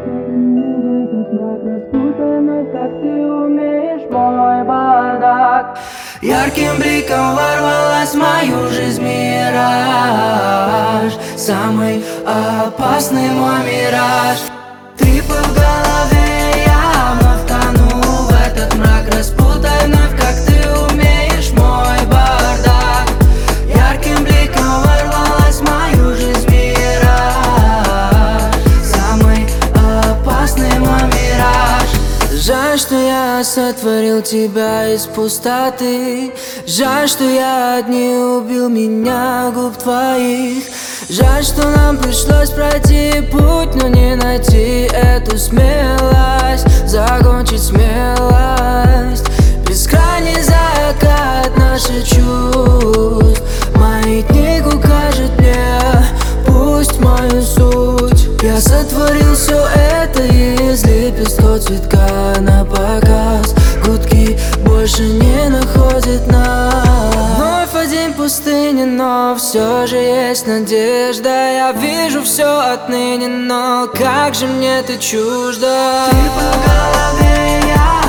В этот мрак распутанный, как ты умеешь, мой бардак. Ярким бликом ворвалась в мою жизнь мираж, самый опасный мой мираж. Трипы в голове, я вновь тону в этот мрак распутанный, как ты умеешь, мой бардак. Ярким бликом ворвалась в мою жизнь мираж, самый опасный мой мираж. Жаль, что я сотворил тебя из пустоты. Жаль, что я не убил меня, губ твоих. Жаль, что нам пришлось пройти путь, но не найти эту смелость, закончить смелость. Бескрайний закат наших чувств, маятник укажет мне пусть мою суть. Я сотворил все это из лепестков цветка на показ. Гудки больше не находят нас. Вновь один пустыня, но все же есть надежда. Я вижу все отныне, но как же мне ты чужда. Ты по голове, я